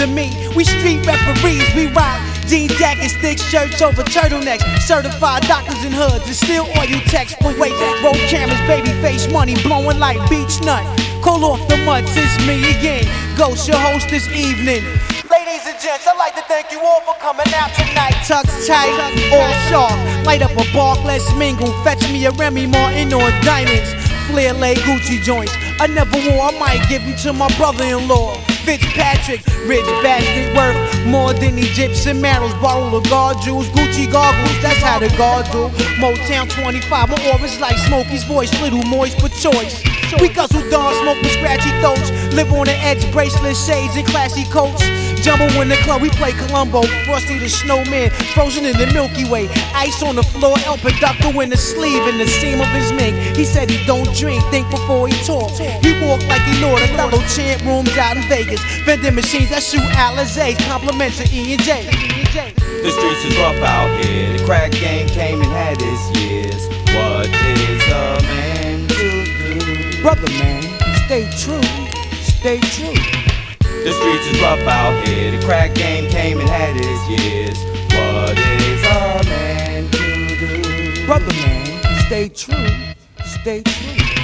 and me, we street referees, we rock jean jackets, thick shirts over turtlenecks, certified doctors in hoods, and still oil techs. But wait, roll cameras, baby face money, blowing like beach nut. Call off the mutts, it's me again, Ghost, your host this evening. Ladies and gents, I'd like to thank you all for coming out tonight. Tucks tight, all sharp, light up a bark, let's mingle. Fetch me a Remy Martin or diamonds, Flair lay Gucci joints. I never wore, I might give them to my brother-in-law Fitzpatrick, rich bastard worth more than Egyptian marrows. Bottle of guard jewels, Gucci goggles, that's how the guard do. Motown 25, my aura's like Smokey's voice, little moist but choice. We guzzle dawn, smoke with scratchy throats, live on the edge, bracelets, shades, and classy coats. Jumbo in the club, we play Columbo, Frosty the Snowman, frozen in the Milky Way. Ice on the floor, El Producto in the sleeve, in the seam of his mink. He said he don't drink, think before he talk. He walk like he know the fellow chant rooms out in Vegas. Vending machines that shoot Alizés, compliments to E and J. The streets is rough out here, the crack game came and had its years. What is a man to do? Brother man, stay true, stay true. The streets is rough out here, the crack game came and had its years. What is a man to do? Brother man, stay true, stay true.